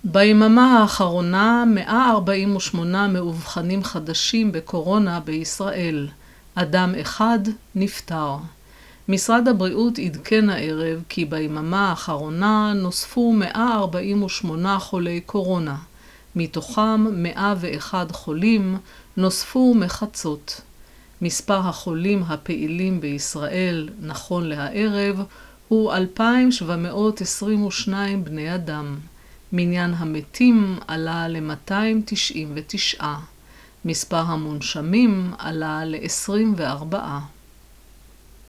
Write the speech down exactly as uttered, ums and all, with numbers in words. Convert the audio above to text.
ביממה האחרונה מאה ארבעים ושמונה מאובחנים חדשים בקורונה בישראל. אדם אחד נפטר. משרד הבריאות עדכן הערב כי ביממה האחרונה נוספו מאה ארבעים ושמונה חולי קורונה. מתוכם מאה ואחד חולים נוספו מחצות. מספר החולים הפעילים בישראל נכון להערב הוא אלפיים שבע מאות עשרים ושניים בני אדם. מניין המתים עלה ל-מאתיים תשעים ותשע. מספר המונשמים עלה ל-עשרים וארבע.